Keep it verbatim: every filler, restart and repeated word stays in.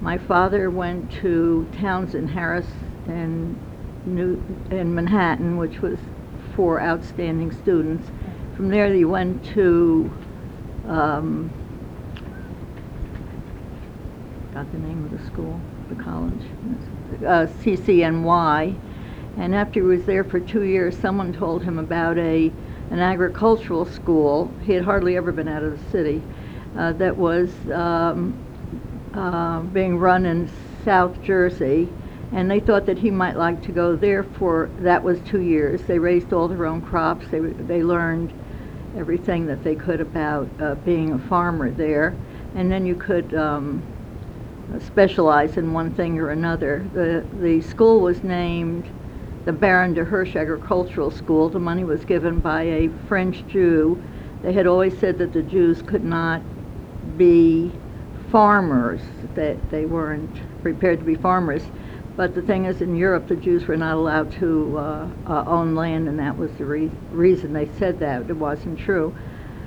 My father went to Townsend Harris in New in Manhattan, which was for outstanding students. From there, he went to um, got the name of the school, the college, uh, C C N Y. And after he was there for two years, someone told him about a an agricultural school. He had hardly ever been out of the city. Uh, that was um, uh, being run in South Jersey, and they thought that he might like to go there for, that was two years. They raised all their own crops. They, they learned everything that they could about uh, being a farmer there, and then you could um, specialize in one thing or another. The, the school was named the Baron de Hirsch Agricultural School. The money was given by a French Jew. They had always said that the Jews could not be farmers, that they weren't prepared to be farmers. But the thing is, in Europe, the Jews were not allowed to uh, uh, own land, and that was the re reason they said that. It wasn't true.